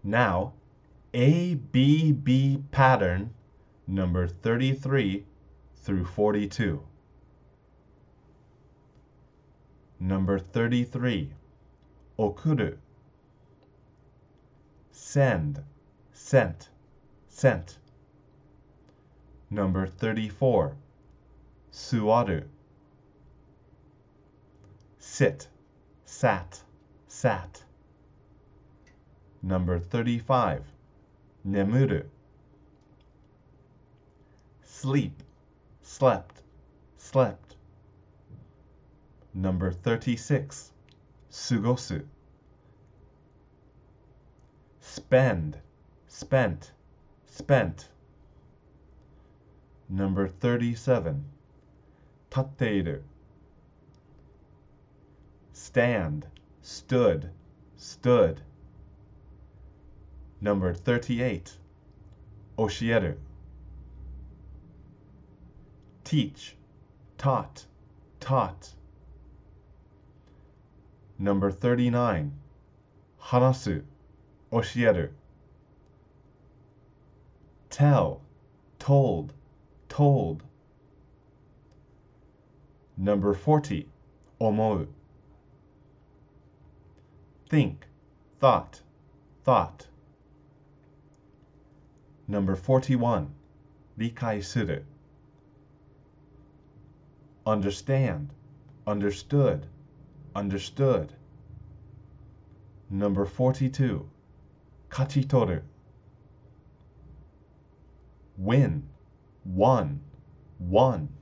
Now, ABB pattern number 33 through 42. Number 33, okuru. Send, sent, sent. Number 34, suwaru. Sit, sat, sat. Number 35, nemuru. Sleep, slept, slept. Number 36, sugosu. Spend, spent, spent. Number 37, tatteiru. Stand, stood, stood. Number 38, oshieru. Teach, taught, taught. Number 39, hanasu, oshieru. Tell, told, told. Number 40, omou. Think, thought, thought. Number 41, likai suru. Understand, understood, understood. Number 42, kachitoru. Win, won, won.